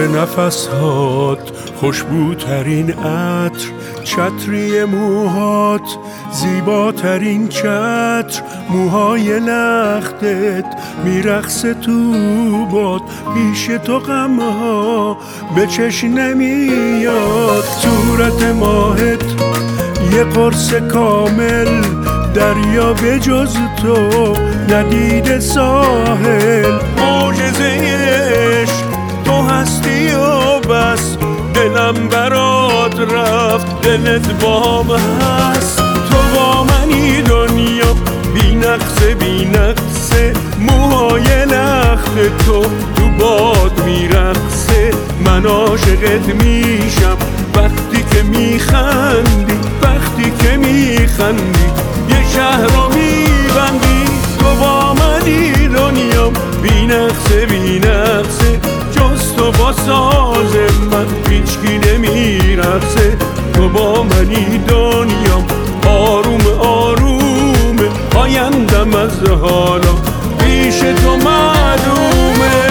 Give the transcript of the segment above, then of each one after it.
نفسهات خوشبوترین عطر، چتری موهات زیباترین چتر، موهای لختت میرقصه تو باد، پیش تو غمها به چشم نمیاد. صورت ماهت یه قرص کامل، دریا به جز تو ندیده ساحل. معجزه عشق تو هستی و بس، دلم برات رفت دلت بام هست. تو با منی دنیا بی نقصه بی نقصه، موهای لخت تو باد میرقصه. من عاشقت میشم وقتی که میخندی، وقتی که میخندی یه شهر رو میبندی. تو با منی دنیا بی نقصه بی نقصه، جز تو با ساز من هیچکی نمیرقصه. تو با منی دنیا آروم آروم، آیندم از حالا پیش تو معلومه.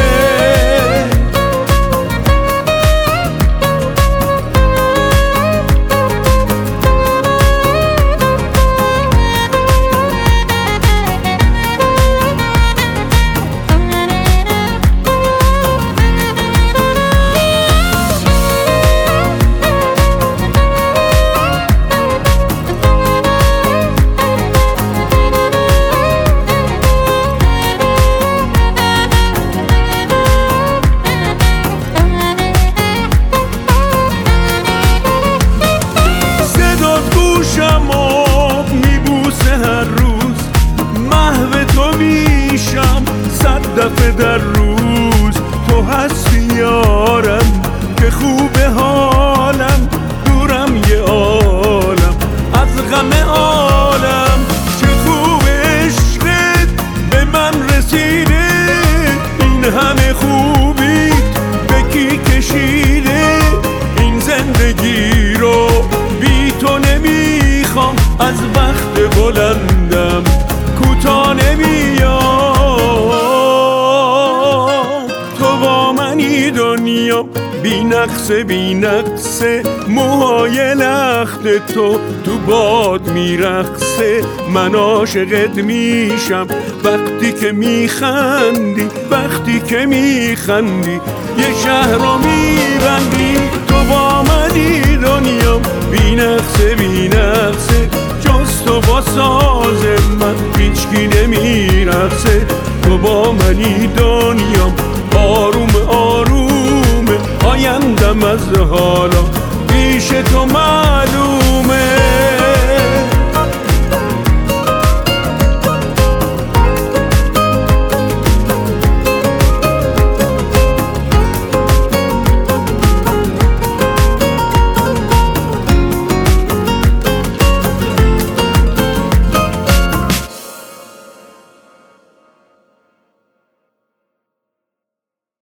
دفعه در روز تو هستی یارم، که خوبه حالم دورم یه عالم از غم عالم. چه خوب عشقت به من رسیده، این همه خوبیت به کی کشیده. این زندگی رو بی تو نمیخوام، از وقت بلندم کوتاه نمیام. دنیا بی نقصه بی نقصه، موهای لخت تو باد میرقصه. من عاشقت میشم وقتی که میخندی، وقتی که میخندی یه شهر رو میبندی. تو با منی دنیا بی نقصه بی نقصه، جز تو با ساز من هیچکی نمیرقصه. تو با منی دنیا آروم آروم، آیندم از حالا پیش تو معلومه.